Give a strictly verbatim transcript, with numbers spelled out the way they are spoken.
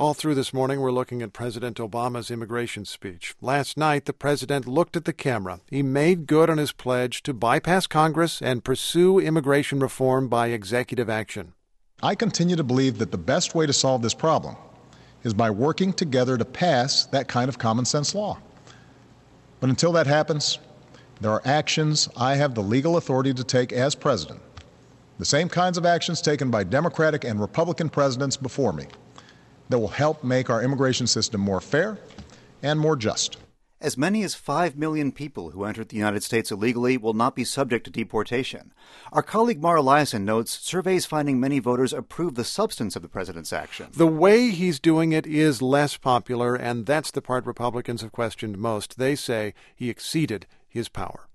All through this morning, we're looking at President Obama's immigration speech. Last night, the president looked at the camera. He made good on his pledge to bypass Congress and pursue immigration reform by executive action. I continue to believe that the best way to solve this problem is by working together to pass that kind of common sense law. But until that happens, there are actions I have the legal authority to take as president, the same kinds of actions taken by Democratic and Republican presidents before me, that will help make our immigration system more fair and more just. As many as five million people who entered the United States illegally will not be subject to deportation. Our colleague Mara Liasson notes surveys finding many voters approve the substance of the president's action. The way he's doing it is less popular, and that's the part Republicans have questioned most. They say he exceeded his power.